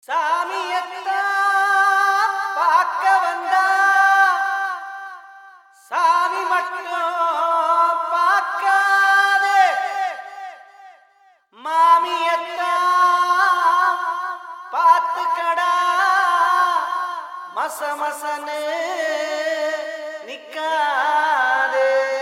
சாமியத்தா பார்க்க வந்தா சாமி மட்டும் பார்க்காதே மாமியத்தா பார்த்துக்கடா மசமசனே நிக்காதே.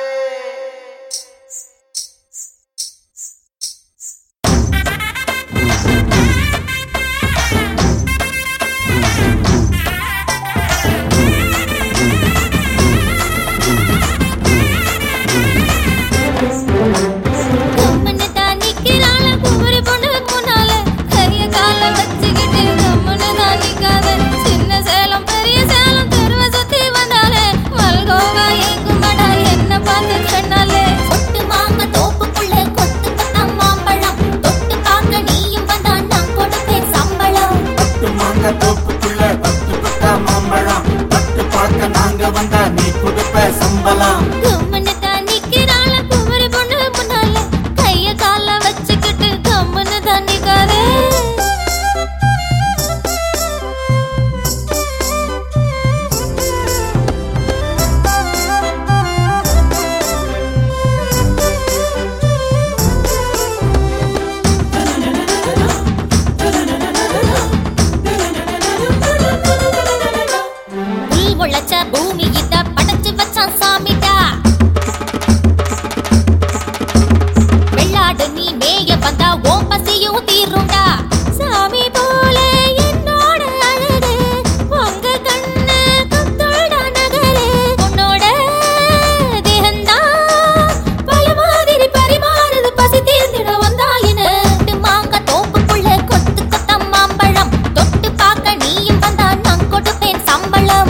பூமி இத படைச்சு வச்சான் சாமிடா, வெள்ளாடு நீ மேய வந்தா ஓம் பசியும் தீரும்டா. சாமி போல என்னோட அழகு உங்க கண்ணு கத்தோட நகரு, உன்னோட தேகந்தா பல மாதிரி பரிமாறுது பசி தீர்ந்திட வந்தாயின்னு. மாங்க தோப்புக்குள்ள கொத்து கொத்த மாம்பழம் தொட்டு பார்க்க நீயும் வந்தா நான் கொடுப்பேன் சம்பளம்.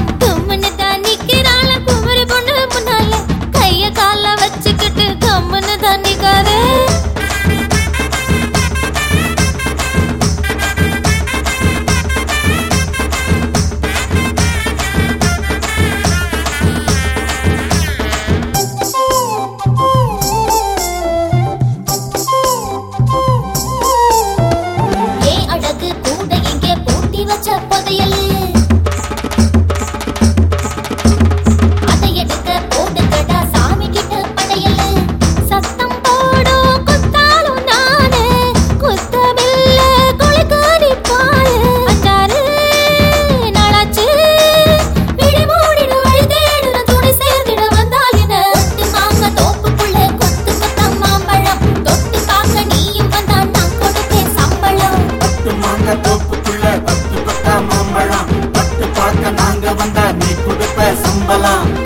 தோப்புக்குள்ள பத்து பட்டா மாம்பழம் பட்டு பார்க்க நாங்க வந்தா நீ கொடுப்ப சம்பளம்.